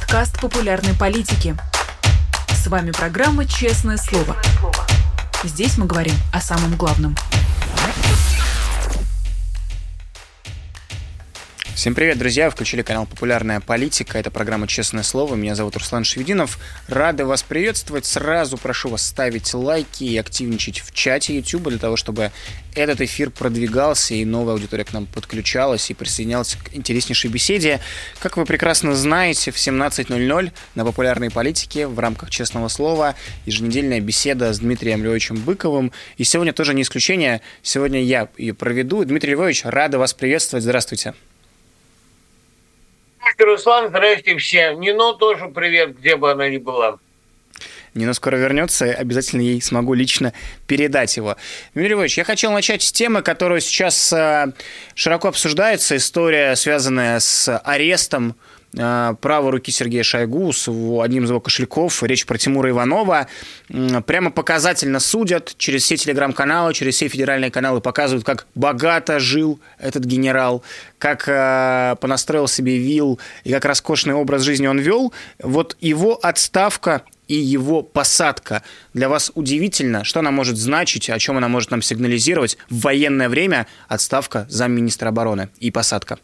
подкаст популярной политики. С вами программа «Честное слово». Здесь мы говорим о самом главном. Всем привет, друзья! Включили канал «Популярная политика». Это программа «Честное слово». Меня зовут Руслан Шевединов. Рады вас приветствовать. Сразу прошу вас ставить лайки и активничать в чате YouTube для того, чтобы этот эфир продвигался и новая аудитория к нам подключалась и присоединялась к интереснейшей беседе. Как вы прекрасно знаете, в 17:00 на «Популярной политике» в рамках «Честного слова» еженедельная беседа с Дмитрием Львовичем Быковым. И сегодня тоже не исключение. Сегодня я ее проведу. Дмитрий Львович, рада вас приветствовать. Здравствуйте. Руслан, здрасте всем. Нино тоже привет, где бы она ни была. Нина скоро вернется, обязательно ей смогу лично передать его. Дмитрий Львович, я хотел начать с темы, которая сейчас широко обсуждается. История, связанная с арестом правой руки Сергея Шойгу, с одним из его кошельков. Речь про Тимура Иванова. Прямо показательно судят через все телеграм-каналы, через все федеральные каналы показывают, как богато жил этот генерал, как понастроил себе вилл и как роскошный образ жизни он вел. Вот его отставка и его посадка для вас удивительно? Что она может значить, о чем она может нам сигнализировать в военное время? Отставка замминистра обороны и посадка.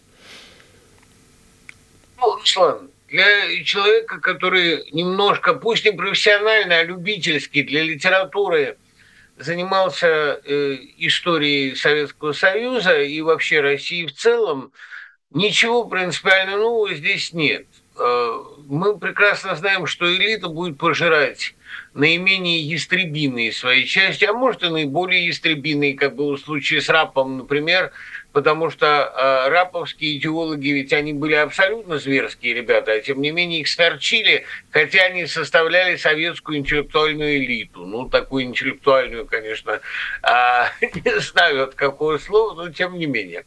Руслан, для человека, который немножко, пусть не профессионально, а любительски для литературы занимался историей Советского Союза и вообще России в целом, ничего принципиально нового здесь нет. Мы прекрасно знаем, что элита будет пожирать наименее ястребиные свои части, а может и наиболее ястребиные, как было в случае с Рапом, например, потому что раповские идеологи, ведь они были абсолютно зверские ребята, а тем не менее их сторчили, хотя они составляли советскую интеллектуальную элиту. Ну, такую интеллектуальную, конечно, не знаю от какого слова, но тем не менее.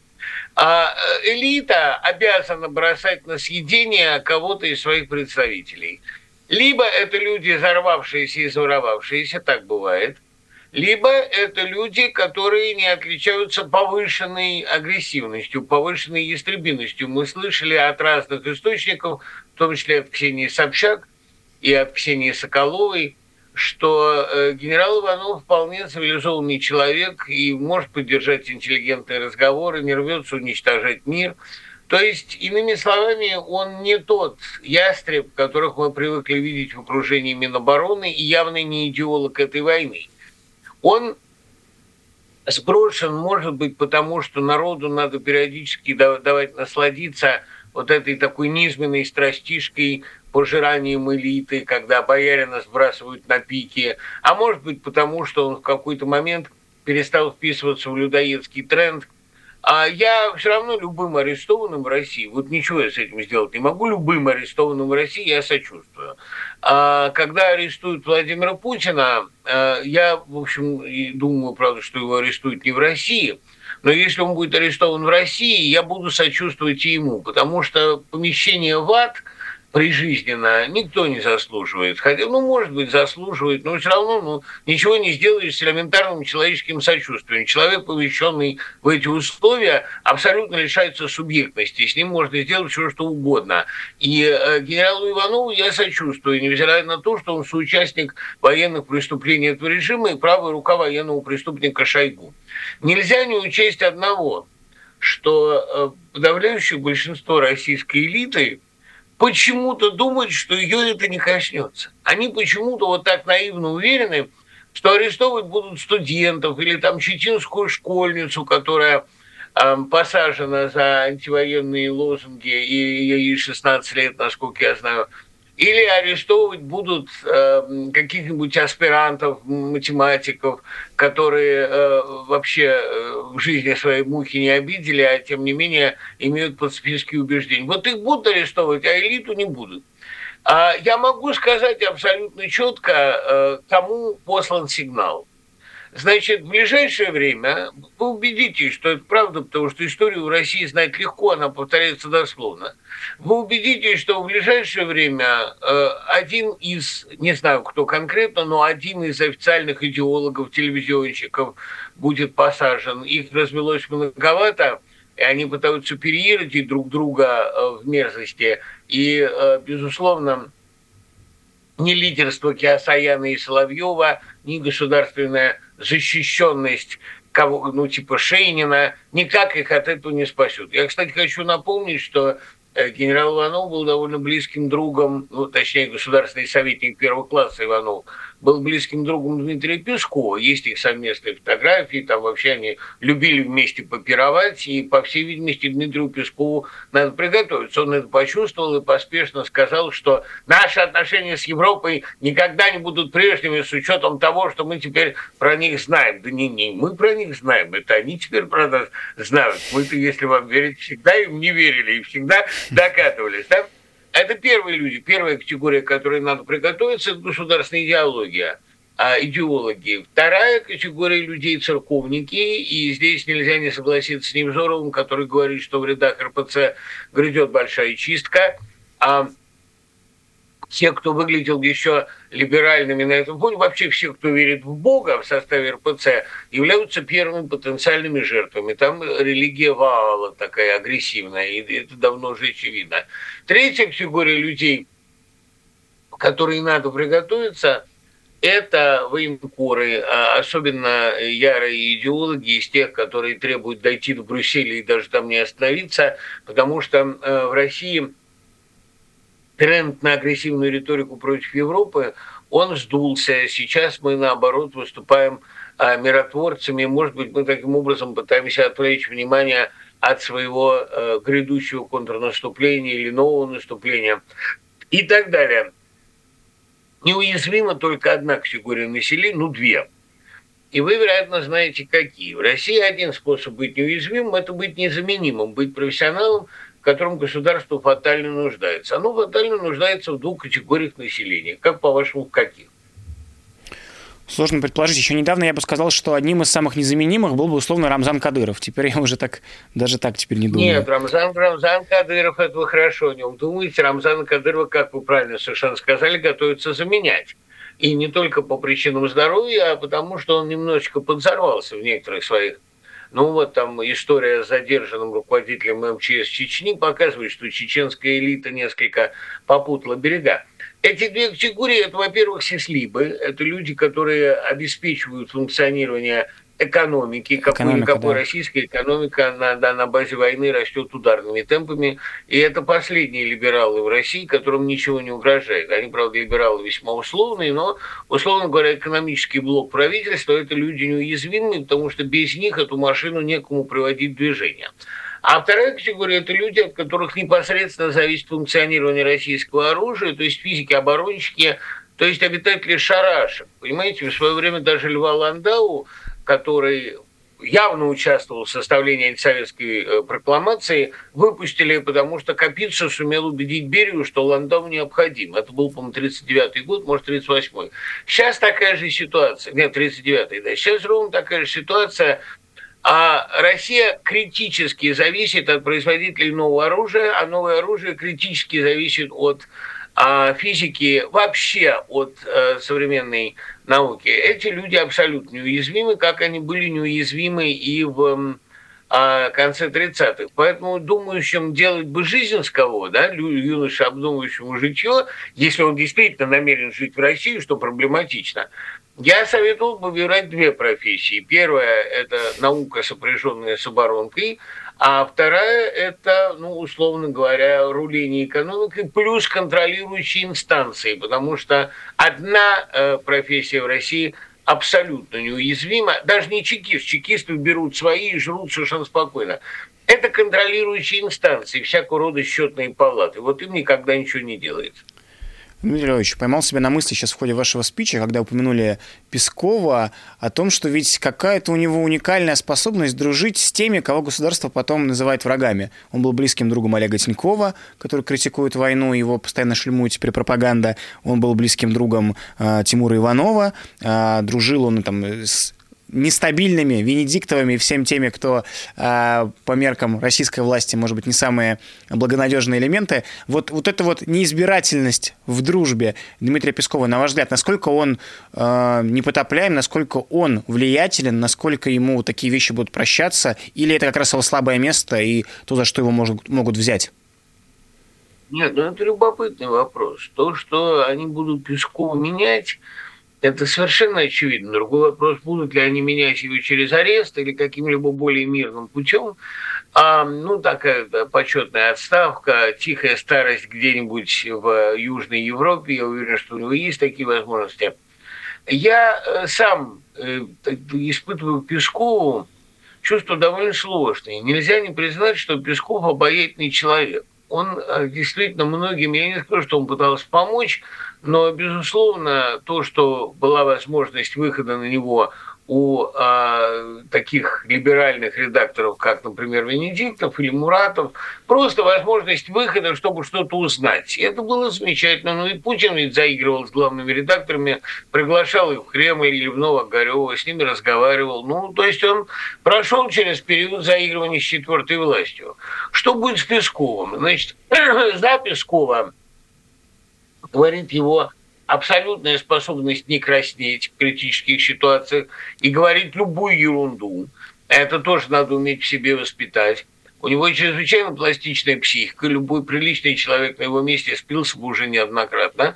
Элита обязана бросать на съедение кого-то из своих представителей. Либо это люди, взорвавшиеся и заворовавшиеся, так бывает, либо это люди, которые не отличаются повышенной агрессивностью, повышенной ястребиностью. Мы слышали от разных источников, в том числе от Ксении Собчак и от Ксении Соколовой, что генерал Иванов вполне цивилизованный человек и может поддержать интеллигентные разговоры, не рвется уничтожать мир. То есть, иными словами, он не тот ястреб, которых мы привыкли видеть в окружении Минобороны, и явно не идеолог этой войны. Он сброшен, может быть, потому что народу надо периодически давать насладиться вот этой такой низменной страстишкой, пожиранием элиты, когда боярина сбрасывают на пике, а может быть, потому что он в какой-то момент перестал вписываться в людоедский тренд. А я все равно любым арестованным в России, вот ничего я с этим сделать не могу, любым арестованным в России я сочувствую. А когда арестуют Владимира Путина, я, в общем, думаю, правда, что его арестуют не в России, но если он будет арестован в России, я буду сочувствовать и ему, потому что помещение в ад прижизненно никто не заслуживает. Хотя, может быть, заслуживает, но все равно ничего не сделаешь с элементарным человеческим сочувствием. Человек, помещенный в эти условия, абсолютно лишается субъектности. С ним можно сделать все, что угодно. И генералу Иванову я сочувствую, невзирая на то, что он соучастник военных преступлений этого режима и правая рука военного преступника Шойгу. Нельзя не учесть одного, что подавляющее большинство российской элиты почему-то думают, что ее это не коснется. Они почему-то вот так наивно уверены, что арестовывать будут студентов или там читинскую школьницу, которая посажена за антивоенные лозунги, и ей 16 лет, насколько я знаю, или арестовывать будут каких-нибудь аспирантов, математиков, которые вообще в жизни своей мухи не обидели, а тем не менее имеют пацифистские убеждения. Вот их будут арестовывать, а элиту не будут. Я могу сказать абсолютно четко, кому послан сигнал. Значит, в ближайшее время вы убедитесь, что это правда, потому что историю в России знать легко, она повторяется дословно. Вы убедитесь, что в ближайшее время один из, не знаю кто конкретно, но один из официальных идеологов, телевизионщиков будет посажен. Их развелось многовато, и они пытаются переиграть друг друга в мерзости. И, безусловно, ни лидерство Киасаяна и Соловьева, ни государственная защищенность типа Шейнина никак их от этого не спасет. Я, кстати, хочу напомнить, что генерал Иванов был довольно близким другом, точнее, государственный советник первого класса Иванов, был близким другом Дмитрия Пескова. Есть их совместные фотографии, там вообще они любили вместе попировать, и, по всей видимости, Дмитрию Пескову надо приготовиться. Он это почувствовал и поспешно сказал, что наши отношения с Европой никогда не будут прежними с учетом того, что мы теперь про них знаем. Да не мы про них знаем, это они теперь про нас знают. Мы-то, если вам верить, всегда им не верили и всегда докатывались, да? Это первые люди, первая категория, к которой надо приготовиться, это государственная идеология, идеологи. Вторая категория людей – церковники, и здесь нельзя не согласиться с Невзоровым, который говорит, что в рядах РПЦ грядет большая чистка. Те, кто выглядел еще либеральными на этом фоне, вообще все, кто верит в Бога в составе РПЦ, являются первыми потенциальными жертвами. Там религия Ваала такая агрессивная, и это давно уже очевидно. Третья категория людей, к которой надо приготовиться, это военкоры, особенно ярые идеологи из тех, которые требуют дойти до Брюсселя и даже там не остановиться, потому что в России тренд на агрессивную риторику против Европы, он сдулся. Сейчас мы, наоборот, выступаем миротворцами. Может быть, мы таким образом пытаемся отвлечь внимание от своего грядущего контрнаступления или нового наступления и так далее. Неуязвима только одна категория населения, две. И вы, вероятно, знаете, какие. В России один способ быть неуязвимым – это быть незаменимым, быть профессионалом, в котором государство фатально нуждается. Оно фатально нуждается в двух категориях населения. Как, по-вашему, в каких? Сложно предположить. Еще недавно я бы сказал, что одним из самых незаменимых был бы условно Рамзан Кадыров. Теперь я уже даже так теперь не думаю. Нет, Рамзан Кадыров, это вы хорошо о нем думаете. Рамзана Кадырова, как вы правильно совершенно сказали, готовится заменять. И не только по причинам здоровья, а потому что он немножечко подзорвался в некоторых своих. Там история с задержанным руководителем МЧС Чечни показывает, что чеченская элита несколько попутала берега. Эти две категории – это, во-первых, сислибы, это люди, которые обеспечивают функционирование экономики, какой российская экономика на базе войны растет ударными темпами. И это последние либералы в России, которым ничего не угрожает. Они, правда, либералы весьма условные, но, условно говоря, экономический блок правительства – это люди неуязвимые, потому что без них эту машину некому приводить в движение. А вторая категория – это люди, от которых непосредственно зависит функционирование российского оружия, то есть физики-оборонщики, то есть обитатели шарашек. Понимаете, в свое время даже Льва Ландау, который явно участвовал в составлении антисоветской прокламации, выпустили, потому что Капица сумел убедить Берию, что Ландау необходим. Это был, по-моему, 1939 год, может, 1938. Сейчас такая же ситуация. Нет, 1939, да. Сейчас ровно такая же ситуация. А Россия критически зависит от производителей нового оружия, а новое оружие критически зависит от физики, вообще от современной науки. Эти люди абсолютно неуязвимы, как они были неуязвимы и в конце 30-х. Поэтому думающим делать бы жизнь с кого, да, юноше, обдумывающему житье, если он действительно намерен жить в России, что проблематично, я советовал бы выбирать две профессии. Первая – это наука, сопряженная с оборонкой, а вторая – это, условно говоря, руление экономикой плюс контролирующие инстанции, потому что одна профессия в России абсолютно неуязвима. Даже не чекист. Чекисты берут свои и жрут совершенно спокойно. Это контролирующие инстанции, всякого рода счетные палаты. Вот им никогда ничего не делается. Дмитрий Львович, поймал себя на мысли сейчас в ходе вашего спича, когда упомянули Пескова, о том, что ведь какая-то у него уникальная способность дружить с теми, кого государство потом называет врагами. Он был близким другом Олега Тинькова, который критикует войну, его постоянно шлемует теперь пропаганда. Он был близким другом Тимура Иванова, дружил он с нестабильными, Венедиктовыми и всем теми, кто по меркам российской власти, может быть, не самые благонадежные элементы. Вот эта вот неизбирательность в дружбе Дмитрия Пескова, на ваш взгляд, насколько он непотопляем, насколько он влиятелен, насколько ему такие вещи будут прощаться, или это как раз его слабое место и то, за что его могут взять? Нет, это любопытный вопрос. То, что они будут Пескова менять, это совершенно очевидно. Другой вопрос, будут ли они менять его через арест или каким-либо более мирным путем. Такая почетная отставка, тихая старость где-нибудь в Южной Европе. Я уверен, что у него есть такие возможности. Я сам испытываю к Пескову чувство довольно сложное. Нельзя не признать, что Песков обаятельный человек. Он действительно многим, я не скажу, что он пытался помочь, но, безусловно, то, что была возможность выхода на него у таких либеральных редакторов, как, например, Венедиктов или Муратов, просто возможность выхода, чтобы что-то узнать. И это было замечательно. И Путин ведь заигрывал с главными редакторами, приглашал их в Кремль или в Новогарёво, с ними разговаривал. То есть он прошел через период заигрывания с четвертой властью. Что будет с Песковым? Значит, за Пескова говорит его абсолютная способность не краснеть в критических ситуациях и говорить любую ерунду. Это тоже надо уметь в себе воспитать. У него чрезвычайно пластичная психика. Любой приличный человек на его месте спился бы уже неоднократно.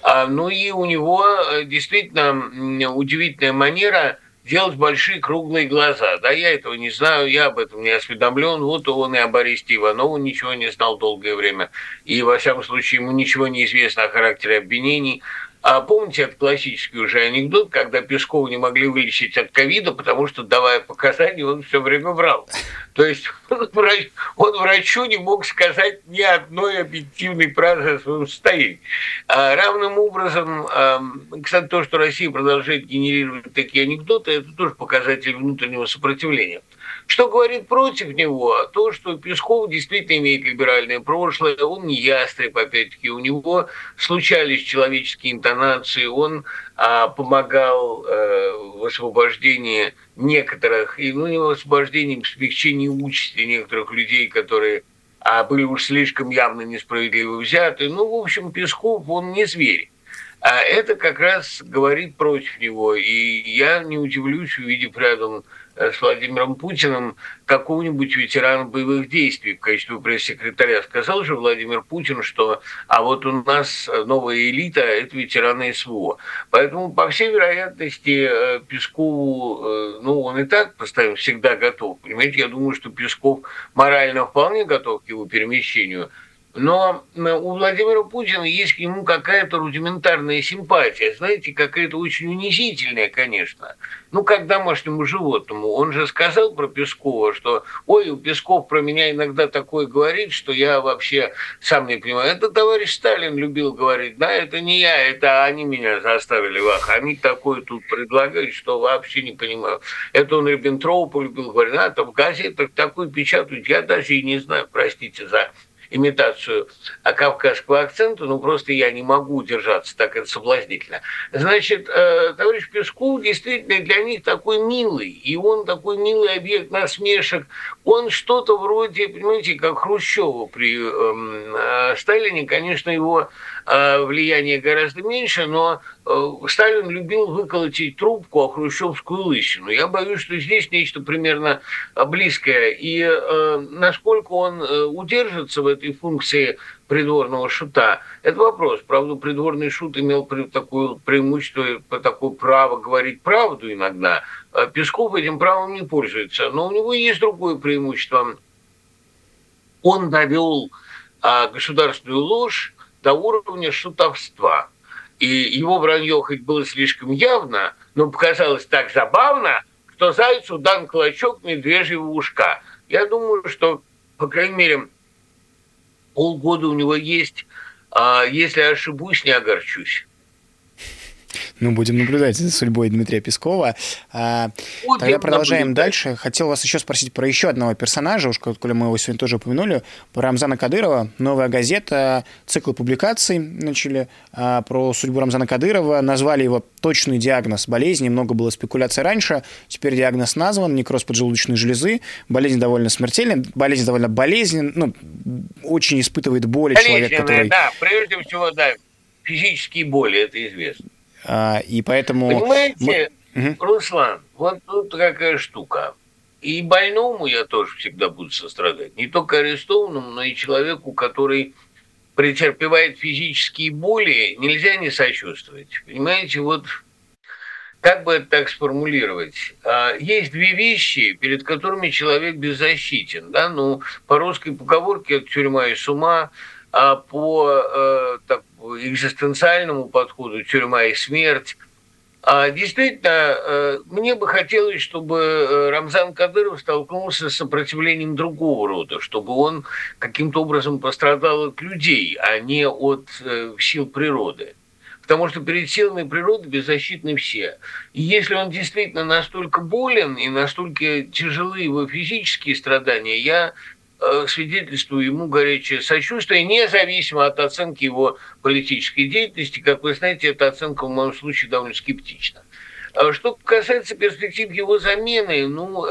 И у него действительно удивительная манера делать большие круглые глаза. Да, я этого не знаю, я об этом не осведомлен. Вот он и об аресте Иванова ничего не знал долгое время. И, во всяком случае, ему ничего не известно о характере обвинений. А помните этот классический уже анекдот, когда Пескова не могли вылечить от ковида, потому что, давая показания, он все время врал. То есть он врачу не мог сказать ни одной объективной фразы о своем состоянии. Равным образом, кстати, то, что Россия продолжает генерировать такие анекдоты, это тоже показатель внутреннего сопротивления. Что говорит против него? То, что Песков действительно имеет либеральное прошлое, он не ястреб, опять-таки, у него случались человеческие интонации, он помогал в освобождении некоторых, и не в освобождении, в смягчении участи некоторых людей, которые были уж слишком явно несправедливо взяты. В общем, Песков, он не зверь. А это как раз говорит против него. И я не удивлюсь, увидев рядом с Владимиром Путиным какого-нибудь ветерана боевых действий в качестве пресс-секретаря. Сказал же Владимир Путин, что вот у нас новая элита – это ветераны СВО. Поэтому, по всей вероятности, Пескову, он и так постоянно всегда готов. Понимаете, я думаю, что Песков морально вполне готов к его перемещению. Но у Владимира Путина есть к нему какая-то рудиментарная симпатия, знаете, какая-то очень унизительная, конечно. Как домашнему животному. Он же сказал про Пескова, что «Ой, Песков про меня иногда такое говорит, что я вообще сам не понимаю». Это товарищ Сталин любил говорить, да, это не я, это они меня заставили, они такое тут предлагают, что вообще не понимаю. Это он Риббентропу любил говорить, там в газетах такое печатают, я даже и не знаю, простите за имитацию кавказского акцента, просто я не могу удержаться, так это соблазнительно. Значит, товарищ Песков действительно для них такой милый, и он такой милый объект насмешек. Он что-то вроде, понимаете, как Хрущева при Сталине, конечно, его влияние гораздо меньше, но Сталин любил выколотить трубку о хрущевскую лысину. Я боюсь, что здесь нечто примерно близкое. И насколько он удержится в этой функции придворного шута, это вопрос. Правда, придворный шут имел такое преимущество, такое право говорить правду иногда. Песков этим правом не пользуется. Но у него есть другое преимущество. Он довел государственную ложь до уровня шутовства. И его вранье хоть было слишком явно, но показалось так забавно, что зайцу дан клочок медвежьего ушка. Я думаю, что, по крайней мере, полгода у него есть, если ошибусь, не огорчусь. Ну, будем наблюдать за судьбой Дмитрия Пескова. Тогда продолжаем дальше. Хотел вас еще спросить про еще одного персонажа, уж коли мы его сегодня тоже упомянули, про Рамзана Кадырова. «Новая газета», цикл публикаций начали про судьбу Рамзана Кадырова. Назвали его точный диагноз болезни. Много было спекуляций раньше. Теперь диагноз назван. Некроз поджелудочной железы. Болезнь довольно смертельная. Болезнь довольно болезненная. Ну, очень испытывает боли человек, который... Да, прежде всего, да, физические боли, это известно. И поэтому... Понимаете, Руслан, вот тут какая штука. И больному я тоже всегда буду сострадать. Не только арестованному, но и человеку, который претерпевает физические боли, нельзя не сочувствовать. Понимаете, вот как бы это так сформулировать? Есть две вещи, перед которыми человек беззащитен. Да? Ну, по русской поговорке это тюрьма и с ума, а по экзистенциальному подходу тюрьма и смерть. Действительно, мне бы хотелось, чтобы Рамзан Кадыров столкнулся с сопротивлением другого рода, чтобы он каким-то образом пострадал от людей, а не от сил природы. Потому что перед силами природы беззащитны все. И если он действительно настолько болен и настолько тяжелы его физические страдания, я свидетельствую ему горячее сочувствие, независимо от оценки его политической деятельности. Как вы знаете, эта оценка в моем случае довольно скептична. Что касается перспектив его замены,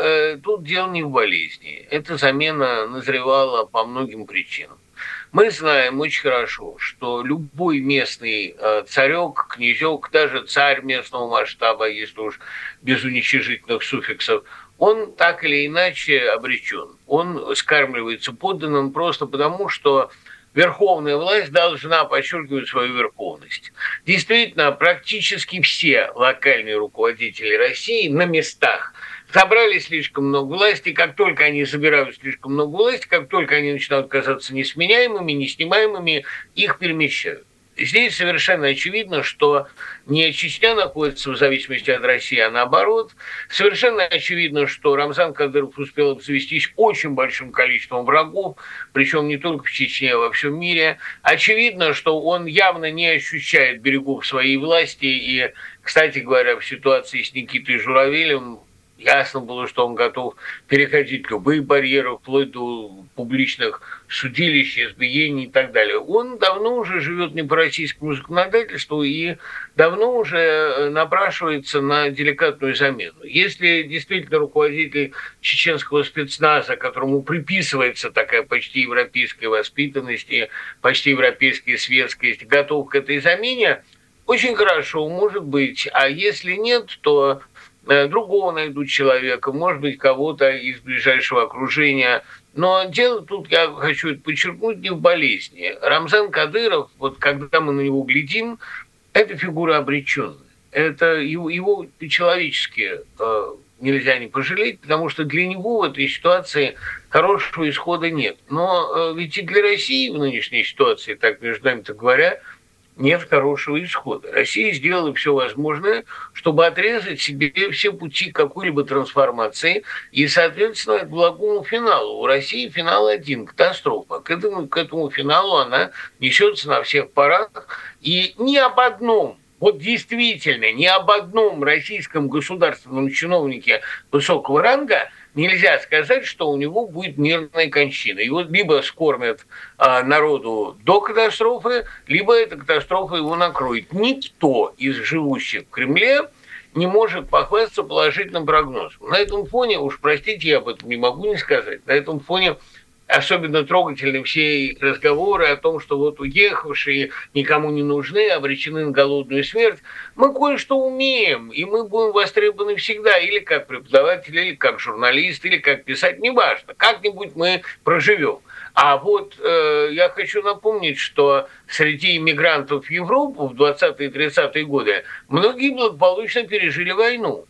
тут дело не в болезни. Эта замена назревала по многим причинам. Мы знаем очень хорошо, что любой местный царек, князек, даже царь местного масштаба, если уж без уничижительных суффиксов, он так или иначе обречен. Он скармливается подданным просто потому, что верховная власть должна подчеркивать свою верховность. Действительно, практически все локальные руководители России на местах собрали слишком много власти. Как только они собирают слишком много власти, как только они начинают казаться несменяемыми, неснимаемыми, их перемещают. Здесь совершенно очевидно, что не Чечня находится в зависимости от России, а наоборот. Совершенно очевидно, что Рамзан Кадыров успел обзавестись очень большим количеством врагов, причем не только в Чечне, а во всем мире. Очевидно, что он явно не ощущает берегов своей власти. И, кстати говоря, в ситуации с Никитой Журавелем ясно было, что он готов переходить любые барьеры, вплоть до публичных судилищ, избиений и так далее. Он давно уже живет не по российскому законодательству и давно уже напрашивается на деликатную замену. Если действительно руководитель чеченского спецназа, которому приписывается такая почти европейская воспитанность и почти европейская светскость, готов к этой замене, очень хорошо, может быть. А если нет, то другого найдут человека, может быть, кого-то из ближайшего окружения. Но дело тут, я хочу это подчеркнуть, не в болезни. Рамзан Кадыров, вот когда мы на него глядим, это фигура обреченная. Это его человечески нельзя не пожалеть, потому что для него в этой ситуации хорошего исхода нет. Но ведь и для России в нынешней ситуации, так между нами-то говоря, нет хорошего исхода. Россия сделала все возможное, чтобы отрезать себе все пути какой-либо трансформации и, соответственно, к благому финалу. У России финал один – катастрофа. К этому финалу она несется на всех парах. И ни об одном, вот действительно, ни об одном российском государственном чиновнике высокого ранга нельзя сказать, что у него будет мирная кончина. Его либо скормят народу до катастрофы, либо эта катастрофа его накроет. Никто из живущих в Кремле не может похвастаться положительным прогнозом. На этом фоне, уж простите, я об этом не могу не сказать, на этом фоне особенно трогательны все разговоры о том, что вот уехавшие никому не нужны, обречены на голодную смерть. Мы кое-что умеем, и мы будем востребованы всегда, или как преподаватель, или как журналист, или как писать, неважно. Как-нибудь мы проживем. А вот я хочу напомнить, что среди иммигрантов в Европу в 20-е и 30-е годы многие благополучно пережили войну.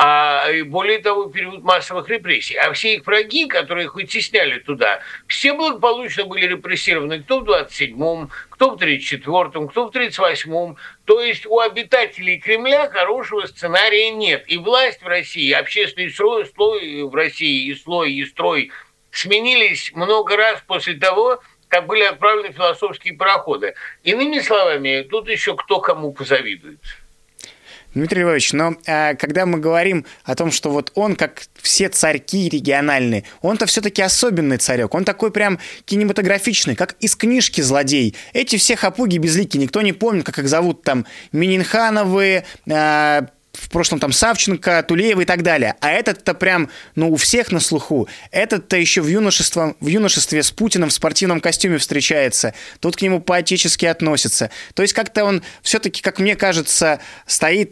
И более того, период массовых репрессий. А все их враги, которые их вытесняли туда, все благополучно были репрессированы кто в 27-м, кто в 34-м, кто в 38-м. То есть у обитателей Кремля хорошего сценария нет. И власть в России, общественный слой в России и строй сменились много раз после того, как были отправлены философские пароходы. Иными словами, тут еще кто кому позавидует. Дмитрий Львович, но когда мы говорим о том, что вот он, как все царьки региональные, он-то все-таки особенный царек, он такой прям кинематографичный, как из книжки «Злодей». Эти все хапуги безликие, никто не помнит, как их зовут там Миннихановы, в прошлом там Савченко, Тулеева и так далее. А этот-то прям, у всех на слуху. Этот-то еще в юношестве с Путиным в спортивном костюме встречается. Тут к нему по-отечески относятся. То есть как-то он все-таки, как мне кажется, стоит,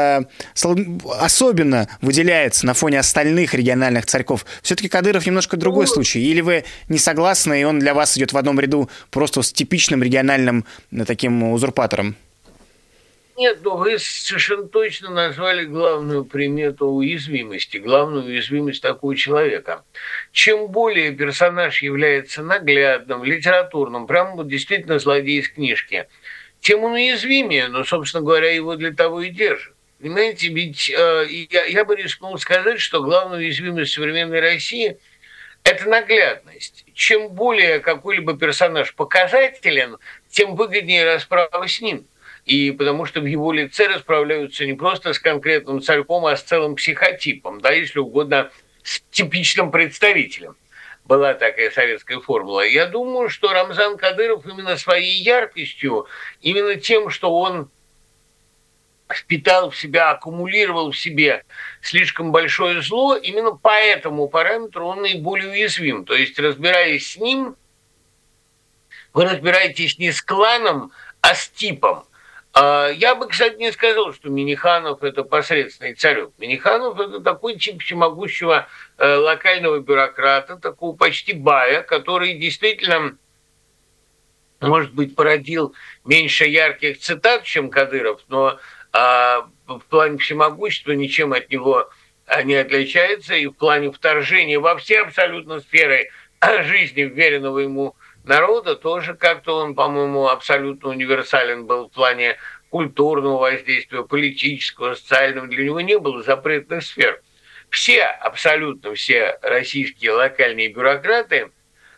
особенно выделяется на фоне остальных региональных царьков. Все-таки Кадыров немножко другой случай. Или вы не согласны, и он для вас идет в одном ряду просто с типичным региональным таким узурпатором? Нет, но вы совершенно точно назвали главную примету уязвимости, главную уязвимость такого человека. Чем более персонаж является наглядным, литературным, прям вот действительно злодей из книжки, тем он уязвимее, но, собственно говоря, его для того и держат. Понимаете, ведь я бы рискнул сказать, что главная уязвимость современной России – это наглядность. Чем более какой-либо персонаж показателен, тем выгоднее расправа с ним. И потому что в его лице расправляются не просто с конкретным царьком, а с целым психотипом, да, если угодно, с типичным представителем. Была такая советская формула. Я думаю, что Рамзан Кадыров именно своей яркостью, именно тем, что он впитал в себя, аккумулировал в себе слишком большое зло, именно по этому параметру он наиболее уязвим. То есть, разбираясь с ним, вы разбираетесь не с кланом, а с типом. Я бы, кстати, не сказал, что Минниханов – это посредственный царек. Минниханов – это такой тип всемогущего локального бюрократа, такого почти бая, который действительно, может быть, породил меньше ярких цитат, чем Кадыров, но в плане всемогущества ничем от него не отличается, и в плане вторжения во все абсолютно сферы жизни вверенного ему народа тоже как-то он, по-моему, абсолютно универсален был в плане культурного воздействия, политического, социального. Для него не было запретных сфер. Абсолютно все российские локальные бюрократы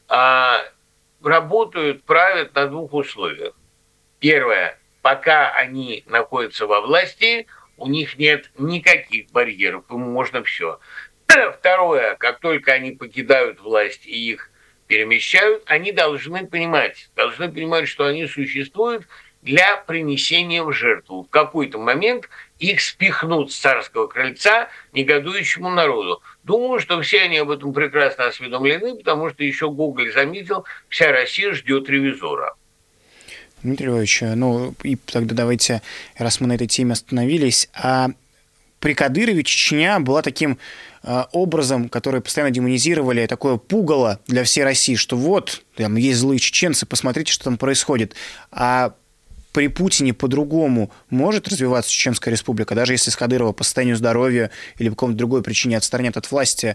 работают, правят на двух условиях. Первое. Пока они находятся во власти, у них нет никаких барьеров, им можно все. Второе. Как только они покидают власть и их перемещают, они должны понимать, что они существуют для принесения в жертву. В какой-то момент их спихнут с царского крыльца негодующему народу. Думаю, что все они об этом прекрасно осведомлены, потому что еще Гоголь заметил, вся Россия ждет ревизора. Дмитрий Львович, и тогда давайте, раз мы на этой теме остановились, при Кадырове Чечня была таким образом, который постоянно демонизировали, такое пугало для всей России, что вот, там есть злые чеченцы, посмотрите, что там происходит. А при Путине по-другому может развиваться Чеченская республика, даже если с Кадырова по состоянию здоровья или по какой-то другой причине отстранят от власти,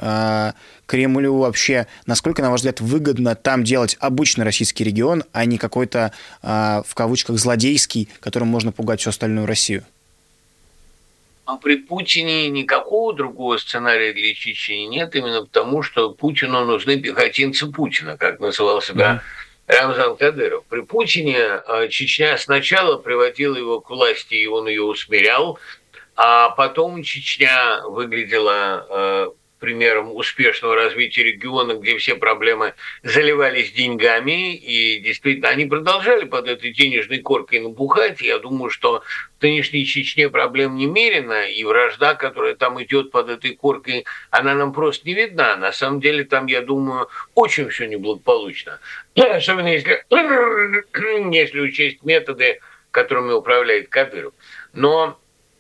Кремлю вообще, насколько, на ваш взгляд, выгодно там делать обычный российский регион, а не какой-то, в кавычках, злодейский, которым можно пугать всю остальную Россию? А при Путине никакого другого сценария для Чечни нет, именно потому, что Путину нужны пехотинцы Путина, как называл себя Рамзан Кадыров. При Путине Чечня сначала приводила его к власти, и он ее усмирял, а потом Чечня выглядела примером успешного развития региона, где все проблемы заливались деньгами, и действительно они продолжали под этой денежной коркой набухать. Я думаю, что в нынешней Чечне проблем немерено, и вражда, которая там идет под этой коркой, она нам просто не видна. На самом деле там, я думаю, очень все неблагополучно. Особенно если учесть методы, которыми управляет Кадыров. Но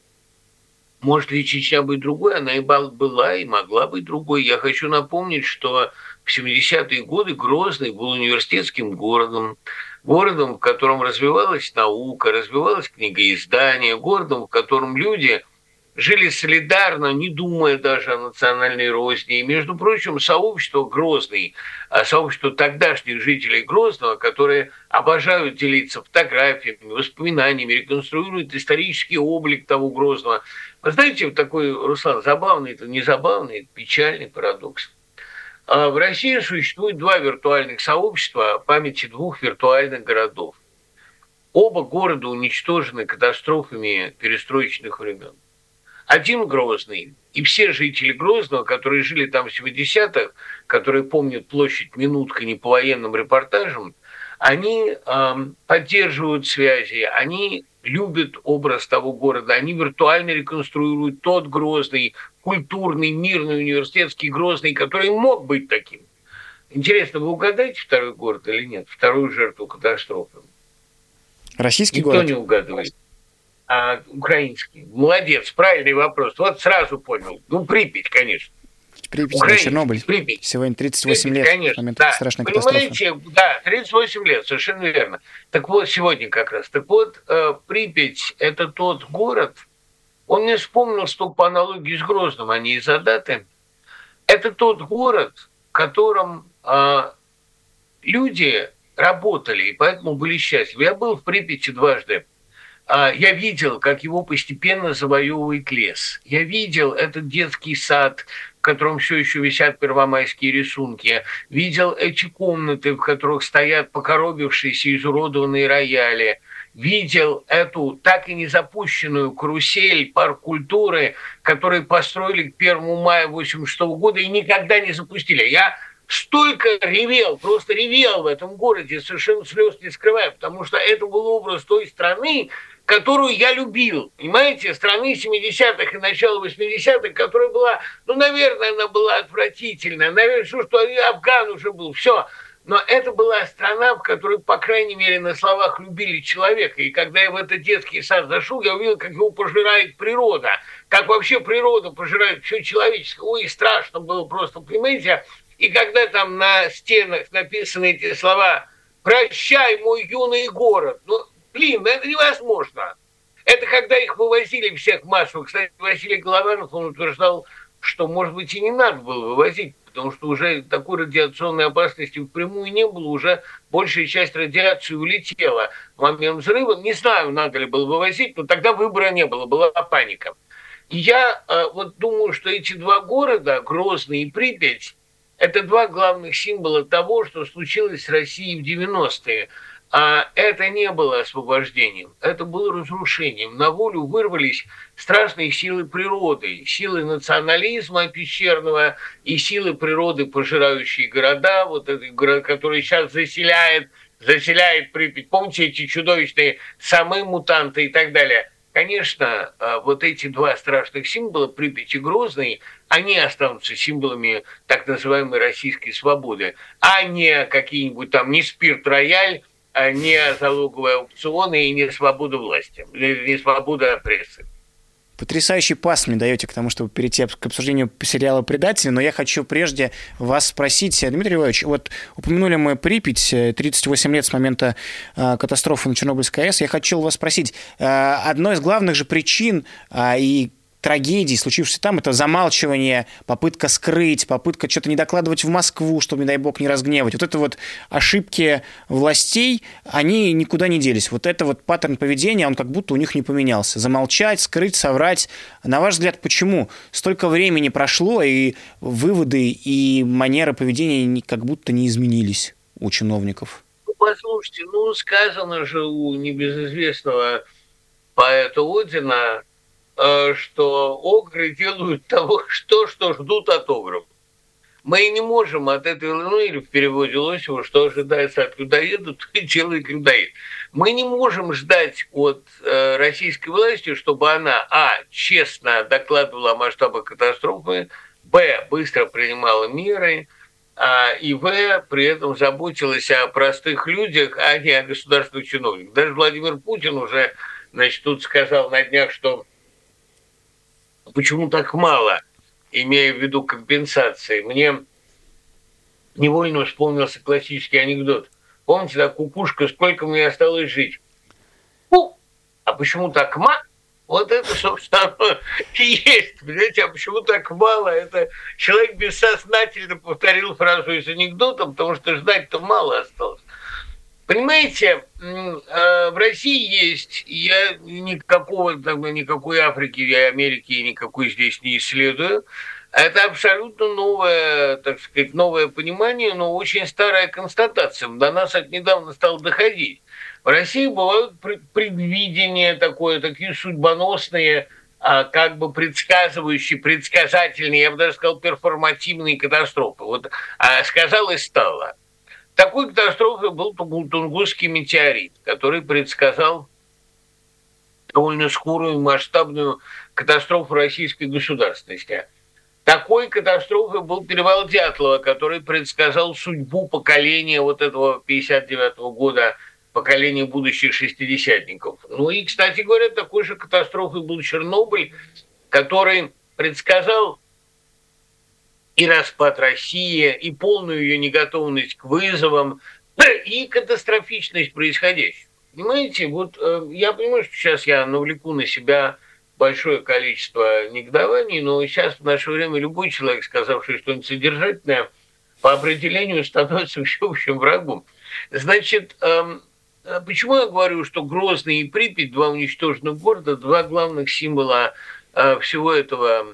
может ли Чечня быть другой? Она и была, и могла быть другой. Я хочу напомнить, что в 70-е годы Грозный был университетским городом, в котором развивалась наука, развивалось книгоиздание, городом, в котором люди жили солидарно, не думая даже о национальной розни. И, между прочим, сообщество Грозный, сообщество тогдашних жителей Грозного, которые обожают делиться фотографиями, воспоминаниями, реконструируют исторический облик того Грозного. Вы знаете, такой, Руслан, забавный, это не забавный, это печальный парадокс. В России существует два виртуальных сообщества памяти двух виртуальных городов. Оба города уничтожены катастрофами перестроечных времен. Один Грозный, и все жители Грозного, которые жили там в 70-х, которые помнят площадь Минутка не по военным репортажам, они поддерживают связи, они любят образ того города, они виртуально реконструируют тот Грозный, культурный, мирный, университетский Грозный, который мог быть таким. Интересно, вы угадаете второй город или нет? Вторую жертву катастрофы? Российский Никто город? не угадывает. А украинский. Молодец, правильный вопрос. Вот сразу понял. Ну, Припять, конечно. Припять, да, Чернобыль. Припять. Сегодня 38 Припять, лет конечно, с момента да. страшной катастрофы. Понимаете, да, 38 лет, совершенно верно. Так вот, сегодня как раз. Так вот, Припять – это тот город, он мне вспомнил, что по аналогии с Грозным, а не из-за даты, это тот город, в котором люди работали, и поэтому были счастливы. Я был в Припяти дважды. Я видел, как его постепенно завоевывает лес. Я видел этот детский сад, в котором все еще висят первомайские рисунки. Видел эти комнаты, в которых стоят покоробившиеся, изуродованные рояли. Видел эту так и не запущенную карусель, парк культуры, который построили к 1 мая 1986 года и никогда не запустили. Я столько ревел, просто ревел в этом городе, совершенно слез не скрывая, потому что это был образ той страны, которую я любил, понимаете, страны 70-х и начала 80-х, которая была, ну, наверное, она была отвратительная, наверное, что Афган уже был, все. Но это была страна, в которой, по крайней мере, на словах любили человека. И когда я в этот детский сад зашел, я увидел, как его пожирает природа, как вообще природа пожирает все человеческое. Ой, страшно было просто, понимаете. И когда там на стенах написаны эти слова «Прощай, мой юный город», ну, блин, это невозможно. Это когда их вывозили всех массово. Кстати, Василий Голованов, он утверждал, что, может быть, и не надо было вывозить, потому что уже такой радиационной опасности впрямую не было, уже большая часть радиации улетела в момент взрыва. Не знаю, надо ли было вывозить, но тогда выбора не было, была паника. И я вот думаю, что эти два города, Грозный и Припять, это два главных символа того, что случилось с Россией в 90-е. А это не было освобождением, это было разрушением. На волю вырвались страшные силы природы, силы национализма пещерного и силы природы, пожирающие города, вот этот город, который сейчас заселяет Припять. Помните эти чудовищные самые мутанты и так далее? Конечно, вот эти два страшных символа, Припять и Грозный, они останутся символами так называемой российской свободы, а не какие-нибудь там не спирт-рояль, не залоговые аукционы и не свобода власти, не свобода прессы. Потрясающий пас мне даете к тому, чтобы перейти к обсуждению сериала «Предатели», но я хочу прежде вас спросить, Дмитрий Львович, вот упомянули мы Припять, 38 лет с момента катастрофы на Чернобыльской АЭС, я хочу вас спросить, одной из главных же причин и трагедий, случившихся там, это замалчивание, попытка скрыть, попытка что-то не докладывать в Москву, чтобы, не дай бог, не разгневать. Вот это вот ошибки властей, они никуда не делись. Вот это вот паттерн поведения, он как будто у них не поменялся. Замолчать, скрыть, соврать. На ваш взгляд, почему столько времени прошло, и выводы, и манера поведения как будто не изменились у чиновников? Послушайте, сказано же у небезызвестного поэта Одина, что огры делают того, что ждут от огров. Мы не можем от этой, или в переводе Лосева, что ожидается от людоеда, то и делает людоед. Мы не можем ждать от российской власти, чтобы она, честно докладывала о масштабах катастрофы, быстро принимала меры, и при этом заботилась о простых людях, а не о государственных чиновниках. Даже Владимир Путин уже, тут сказал на днях, что почему так мало, имея в виду компенсации. Мне невольно вспомнился классический анекдот. Помните, да, кукушка, сколько мне осталось жить? А почему так мало? Вот это, собственно, оно и есть. Понимаете, а почему так мало? Это человек бессознательно повторил фразу из анекдота, потому что ждать-то мало осталось. Понимаете, в России есть, я никакой Африки и Америки никакой здесь не исследую, Это абсолютно новое, так сказать, новое понимание, но очень старая констатация. До нас это недавно стало доходить. В России бывают предвидения такое, такие судьбоносные, как бы предсказывающие, предсказательные, я бы даже сказал, перформативные катастрофы. Вот сказал и стало. Такой катастрофой был Тунгусский метеорит, который предсказал довольно скорую и масштабную катастрофу российской государственности. Такой катастрофой был перевал Дятлова, который предсказал судьбу поколения вот этого 59-го года, поколения будущих шестидесятников. Ну и, кстати говоря, такой же катастрофой был Чернобыль, который предсказал и распад России, и полную ее неготовность к вызовам, и катастрофичность происходящего. Понимаете, вот я понимаю, что сейчас я навлеку на себя большое количество негодований, но сейчас в наше время любой человек, сказавший что-нибудь содержательное, по определению становится всеобщим врагом. Значит, почему я говорю, что Грозный и Припять, два уничтоженных города, два главных символа всего этого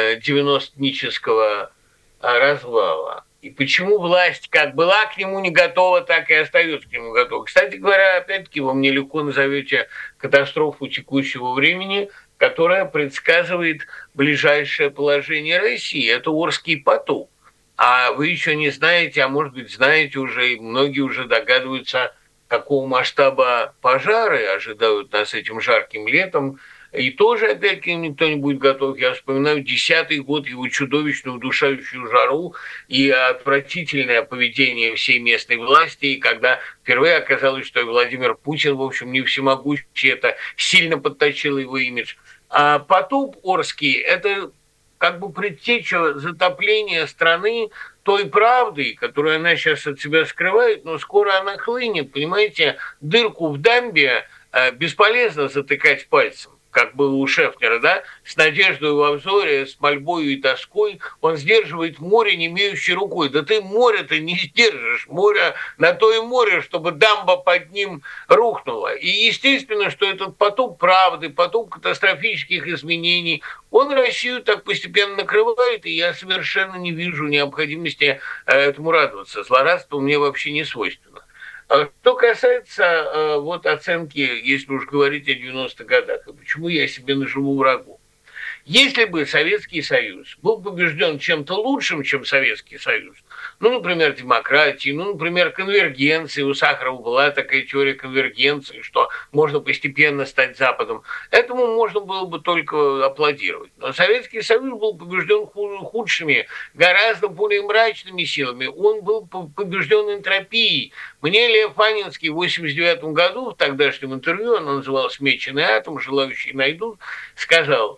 90-днического развала? И почему власть как была к нему не готова, так и остается к нему готова? Кстати говоря, опять-таки, вы мне легко назовете катастрофу текущего времени, которая предсказывает ближайшее положение России. Это Орский потоп. А вы еще не знаете, а может быть знаете уже, и многие уже догадываются, какого масштаба пожары ожидают нас этим жарким летом. И тоже, опять-таки, никто не будет готов. Я вспоминаю 10-й год, его чудовищную, удушающую жару и отвратительное поведение всей местной власти. И когда впервые оказалось, что Владимир Путин, в общем, не всемогущий, это сильно подточило его имидж. А потоп Орский – это как бы предтеча затопления страны той правдой, которую она сейчас от себя скрывает, но скоро она хлынет. Понимаете, дырку в дамбе бесполезно затыкать пальцем, как было у Шефнера, да, с надеждой во взоре, с мольбой и тоской, он сдерживает море, не имеющей рукой. Да ты море-то не сдержишь, море на то и море, чтобы дамба под ним рухнула. И естественно, что этот потоп правды, потоп катастрофических изменений, он Россию так постепенно накрывает, и я совершенно не вижу необходимости этому радоваться. Злорадство мне вообще не свойственно. Что касается вот оценки, если уж говорить о 90-х годах, и почему я себе наживу врагу. Если бы Советский Союз был побежден чем-то лучшим, чем Советский Союз, ну, например, демократией, ну, например, конвергенцией, у Сахарова была такая теория конвергенции, что можно постепенно стать Западом, этому можно было бы только аплодировать. Но Советский Союз был побежден худшими, гораздо более мрачными силами, он был побежден энтропией. Мне Лев Анинский в 1989 году, в тогдашнем интервью, оно называлось «Меченый атом», желающие найдут, сказал: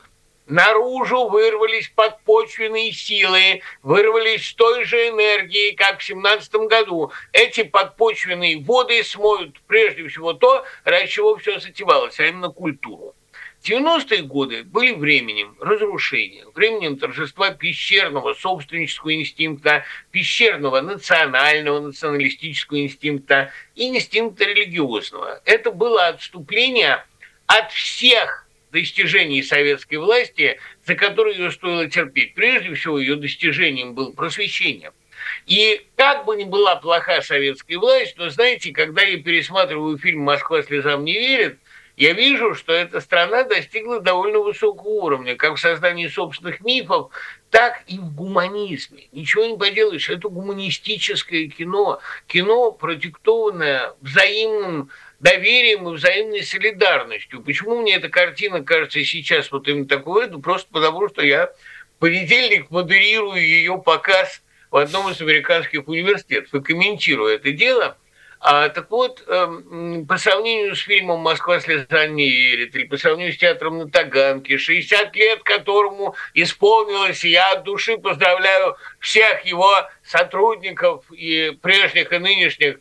наружу вырвались подпочвенные силы, вырвались с той же энергией, как в 1917 году. Эти подпочвенные воды смоют прежде всего то, ради чего все затевалось, а именно культуру. 90-е годы были временем разрушения, временем торжества пещерного собственнического инстинкта, пещерного национального, националистического инстинкта и инстинкта религиозного. Это было отступление от всех достижений советской власти, за которые ее стоило терпеть. Прежде всего, ее достижением было просвещение. И как бы ни была плоха советская власть, но, знаете, когда я пересматриваю фильм «Москва слезам не верит», я вижу, что эта страна достигла довольно высокого уровня, как в создании собственных мифов, так и в гуманизме. Ничего не поделаешь, это гуманистическое кино, кино, продиктованное взаимным доверием и взаимной солидарностью. Почему мне эта картина кажется сейчас вот именно такой? Ну, просто потому, что я в понедельник модерирую ее показ в одном из американских университетов и комментирую это дело. Так вот, по сравнению с фильмом «Москва слезам не верит» или по сравнению с театром на Таганке, 60 лет которому исполнилось, и я от души поздравляю всех его сотрудников, и прежних, и нынешних,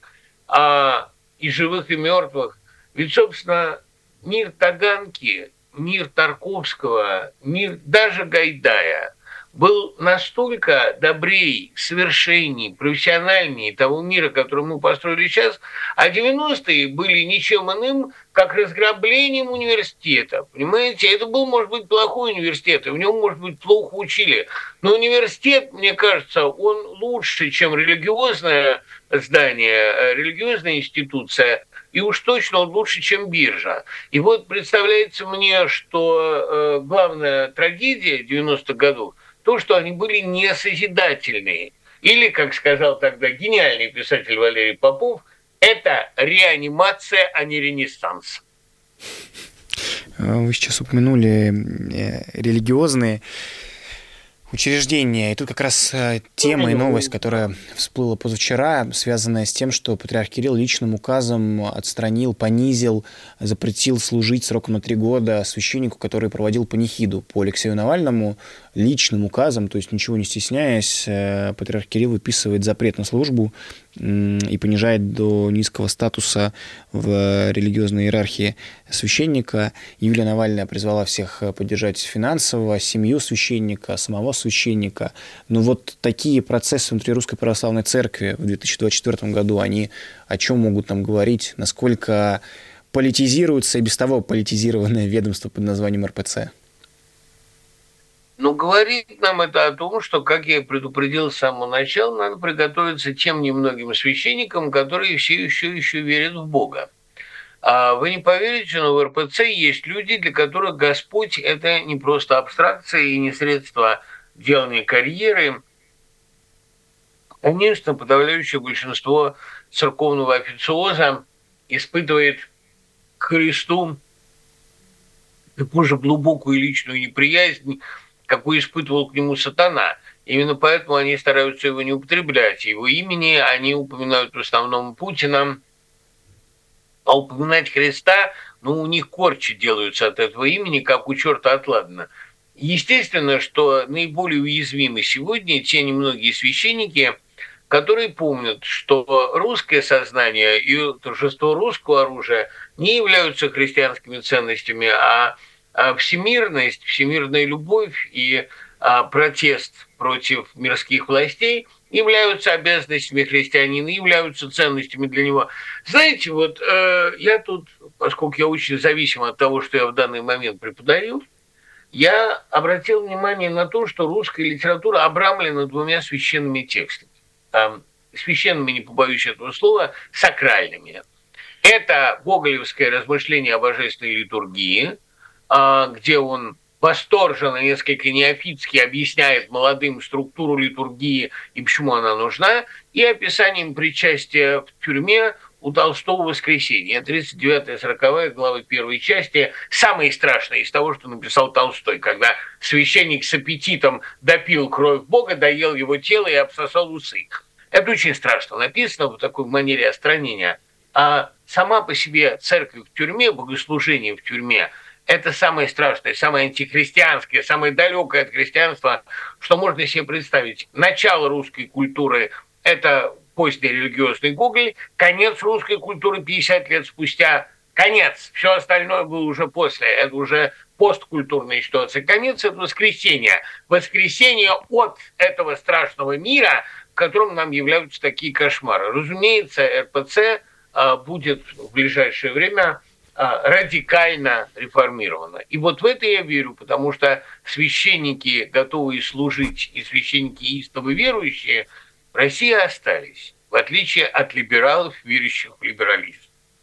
и живых, и мертвых. Ведь, собственно, мир Таганки, мир Тарковского, мир даже Гайдая был настолько добрей, совершенней, профессиональней того мира, который мы построили сейчас, а 90-е были ничем иным, как разграблением университета. Понимаете, это был, может быть, плохой университет, и в нем, может быть, плохо учили. Но университет, мне кажется, он лучше, чем религиозное здание, религиозная институция, и уж точно он лучше, чем биржа. И вот представляется мне, что главная трагедия 90-х годов то, что они были несозидательные. Или, как сказал тогда гениальный писатель Валерий Попов, это реанимация, а не ренессанс. Вы сейчас упомянули религиозные учреждения. И тут как раз тема и новость, которая всплыла позавчера, связанная с тем, что патриарх Кирилл личным указом отстранил, понизил, запретил служить сроком на 3 года священнику, который проводил панихиду по Алексею Навальному, личным указом, то есть ничего не стесняясь, патриарх Кирилл выписывает запрет на службу и понижает до низкого статуса в религиозной иерархии священника. Юлия Навальная призвала всех поддержать финансово семью священника, самого священника. Но вот такие процессы внутри Русской Православной Церкви в 2024 году, они о чем могут нам говорить? Насколько политизируется и без того политизированное ведомство под названием РПЦ? Но говорит нам это о том, что, как я предупредил с самого начала, надо приготовиться тем немногим священникам, которые все еще верят в Бога. А вы не поверите, но в РПЦ есть люди, для которых Господь – это не просто абстракция и не средство делания карьеры. Конечно, подавляющее большинство церковного официоза испытывает к Христу такую же глубокую личную неприязнь, какую испытывал к нему сатана. Именно поэтому они стараются его не употреблять. Его имени они упоминают в основном Путина, а упоминать Христа, у них корчи делаются от этого имени, как у черта отладно. Естественно, что наиболее уязвимы сегодня те немногие священники, которые помнят, что русское сознание и торжество русского оружия не являются христианскими ценностями, а всемирность, всемирная любовь и протест против мирских властей являются обязанностями христианина, являются ценностями для него. Знаете, вот я тут, поскольку я очень зависим от того, что я в данный момент преподаю, я обратил внимание на то, что русская литература обрамлена 2 священными текстами. Священными, не побоюсь этого слова, сакральными. Это гоголевское размышление о божественной литургии, где он восторженно, несколько неофитски объясняет молодым структуру литургии и почему она нужна, и описанием причастия в тюрьме у Толстого «Воскресенье». 39-я, 40-я глава 1 части, самые страшные из того, что написал Толстой, когда священник с аппетитом допил кровь Бога, доел его тело и обсосал усы. Это очень страшно написано в такой манере остранения. А сама по себе церковь в тюрьме, богослужение в тюрьме – это самое страшное, самое антихристианское, самое далекое от христианства, что можно себе представить. Начало русской культуры – это поздний религиозный Гоголь, конец русской культуры 50 лет спустя, конец, все остальное было уже после, это уже посткультурная ситуация. Конец – это воскресенье. Воскресенье от этого страшного мира, в котором нам являются такие кошмары. Разумеется, РПЦ будет в ближайшее время радикально реформирована. И вот в это я верю, потому что священники, готовые служить, и священники истово верующие в России остались, в отличие от либералов, верующих в либерализм.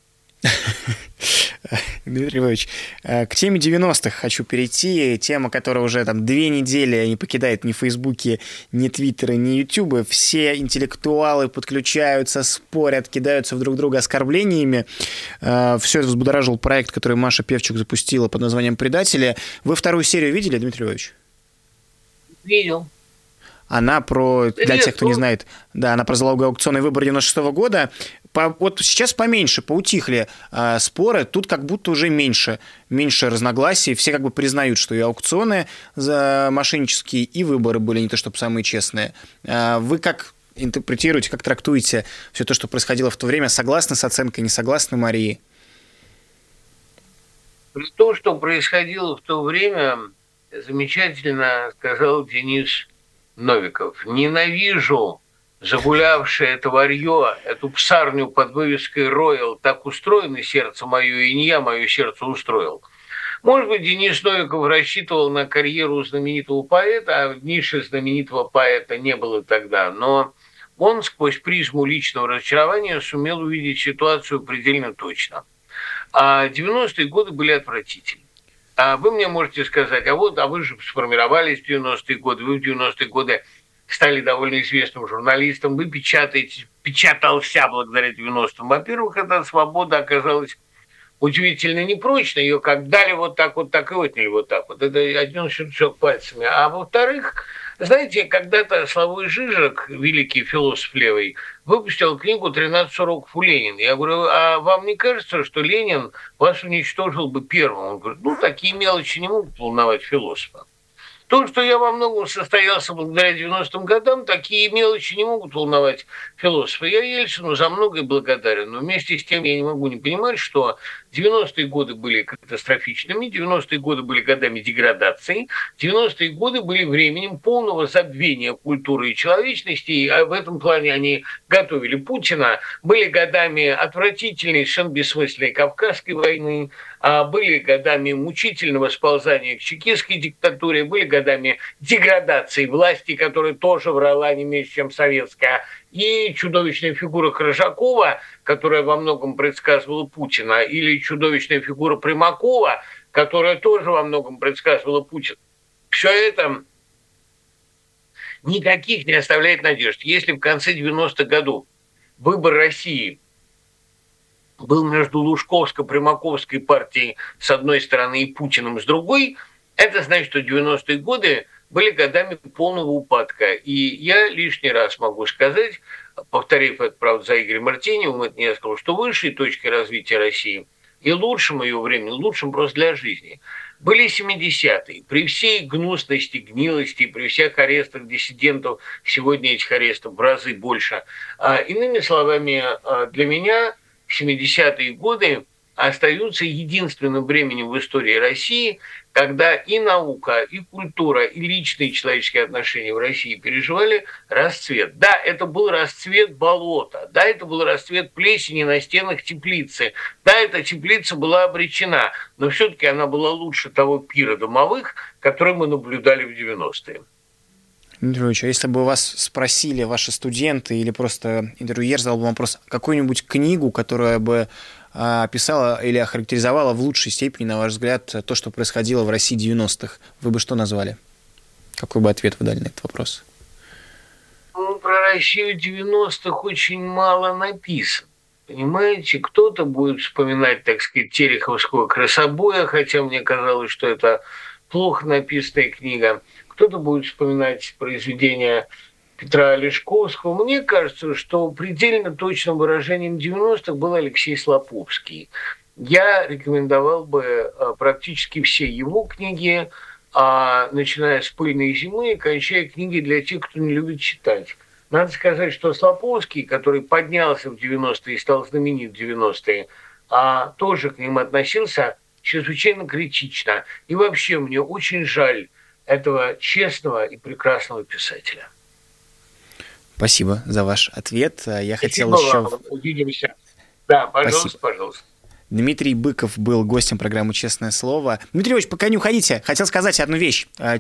Дмитрий Львович, к теме 90-х хочу перейти. Тема, которая уже 2 недели не покидает ни Фейсбуке, ни Твиттера, ни Ютуба. Все интеллектуалы подключаются, спорят, кидаются в друг друга оскорблениями. Все это взбудоражил проект, который Маша Певчук запустила под названием «Предатели». Вы 2-ю серию видели, Дмитрий Львович? Видел. Она про, для тех, кто не знает, да, она про залоговый аукционный выбор 96-го года. Вот сейчас поменьше, поутихли споры, тут как будто уже меньше разногласий, все как бы признают, что и аукционы мошеннические, и выборы были не то чтобы самые честные. Вы как интерпретируете, как трактуете все то, что происходило в то время? Согласны с оценкой, не согласны, Марии? То, что происходило в то время, замечательно сказал Денис Новиков. Ненавижу загулявшее это варьё, эту псарню под вывеской «Роял», так устроено сердце мое, и не я мое сердце устроил. Может быть, Денис Новиков рассчитывал на карьеру знаменитого поэта, а ниши знаменитого поэта не было тогда, но он сквозь призму личного разочарования сумел увидеть ситуацию предельно точно. А 90-е годы были отвратительны. А вы мне можете сказать, а вы же сформировались в 90-е годы, вы в 90-е годы стали довольно известным журналистом, вы печатался благодаря 90-м. Во-первых, эта свобода оказалась удивительно непрочно, ее как дали вот так и отняли вот так вот. Это один щелчок пальцами. А во-вторых, знаете, когда-то Славой Žižek, великий философ левый, выпустил книгу «13 уроков у Ленина». Я говорю, а вам не кажется, что Ленин вас уничтожил бы первым? Он говорит, такие мелочи не могут волновать философа. То, что я во многом состоялся благодаря 90-м годам, такие мелочи не могут волновать философа. Я Ельцину за многое благодарен, но вместе с тем я не могу не понимать, что 90-е годы были катастрофичными, 90-е годы были годами деградации, 90-е годы были временем полного забвения культуры и человечности, а в этом плане они готовили Путина, были годами отвратительной, совершенно бессмысленной Кавказской войны, были годами мучительного сползания к чекистской диктатуре, были годами деградации власти, которая тоже врала не меньше, чем советская, и чудовищная фигура Коржакова, которая во многом предсказывала Путина, или чудовищная фигура Примакова, которая тоже во многом предсказывала Путина. Все это никаких не оставляет надежд. Если в конце 90-х годов выбор России был между Лужковско-Примаковской партией с одной стороны и Путиным с другой, это значит, что 90-е годы были годами полного упадка. И я лишний раз могу сказать, повторив это, правда, за Игорем Мартиневым, это не я сказал, что высшей точкой развития России и лучшим ее времени, лучшим просто для жизни, были 70-е. При всей гнусности, гнилости, при всех арестах диссидентов, сегодня этих арестов в разы больше. Иными словами, для меня 70-е годы остаются единственным временем в истории России, когда и наука, и культура, и личные человеческие отношения в России переживали расцвет. Да, это был расцвет болота, да, это был расцвет плесени на стенах теплицы, да, эта теплица была обречена, но все-таки она была лучше того пира домовых, который мы наблюдали в 90-е. Дмитрий Ильич, а если бы вас спросили ваши студенты или просто интервьюер задал бы вопрос, какую-нибудь книгу, которая бы описала или охарактеризовала в лучшей степени, на ваш взгляд, то, что происходило в России 90-х, вы бы что назвали? Какой бы ответ вы дали на этот вопрос? Про Россию 90-х очень мало написано. Понимаете, кто-то будет вспоминать, так сказать, Тереховского «Красобоя», хотя мне казалось, что это плохо написанная книга. Кто-то будет вспоминать произведения Петра Олешковского. Мне кажется, что предельно точным выражением 90-х был Алексей Слоповский. Я рекомендовал бы практически все его книги, начиная с «Пыльной зимы» и кончая книги для тех, кто не любит читать. Надо сказать, что Слоповский, который поднялся в 90-е и стал знаменит в 90-е, тоже к ним относился чрезвычайно критично. И вообще мне очень жаль этого честного и прекрасного писателя. Спасибо за ваш ответ. Я хотел еще... Увидимся. Да, пожалуйста, пожалуйста. Дмитрий Быков был гостем программы «Честное слово». Дмитрий Ильич, пока не уходите, хотел сказать одну вещь. 4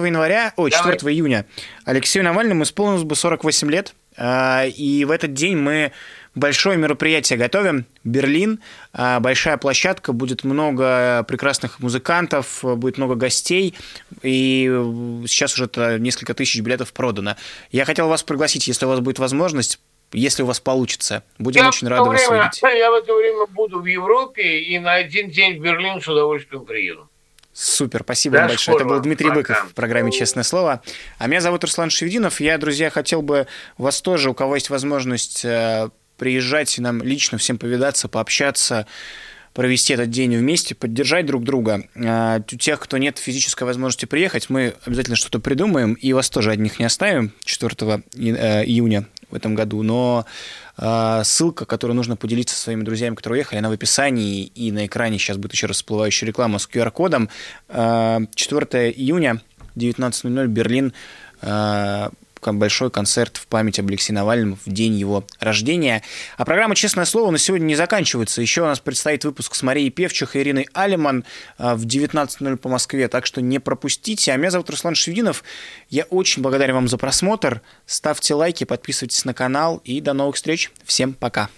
июня Алексею Навальному исполнилось бы 48 лет. И в этот день мы большое мероприятие готовим. Берлин, большая площадка, будет много прекрасных музыкантов, будет много гостей. И сейчас уже несколько тысяч билетов продано. Я хотел вас пригласить, если у вас будет возможность, если у вас получится. Будем очень рады вас увидеть. Я в это время буду в Европе и на один день в Берлин с удовольствием приеду. Супер, спасибо вам большое. Это был Дмитрий Быков в программе «Честное слово». А меня зовут Руслан Шевединов. Я, друзья, хотел бы вас тоже, у кого есть возможность приезжать и нам лично всем повидаться, пообщаться, провести этот день вместе, поддержать друг друга. У тех, кто нет физической возможности приехать, мы обязательно что-то придумаем и вас тоже одних не оставим 4 июня в этом году, но ссылка, которую нужно поделиться со своими друзьями, которые уехали, она в описании, и на экране сейчас будет еще раз всплывающая реклама с QR-кодом. 4 июня, 19:00, Берлин, большой концерт в память об Алексее Навальном в день его рождения. А программа «Честное слово» на сегодня не заканчивается. Еще у нас предстоит выпуск с Марией Певчих и Ириной Алиман в 19:00 по Москве, так что не пропустите. А меня зовут Руслан Шевдинов. Я очень благодарен вам за просмотр. Ставьте лайки, подписывайтесь на канал и до новых встреч. Всем пока.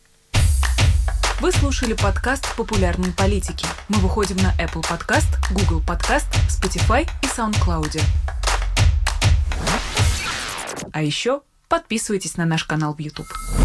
Вы слушали подкаст «Популярные политики». Мы выходим на Apple Podcast, Google Podcast, Spotify и SoundCloud. А еще подписывайтесь на наш канал в YouTube.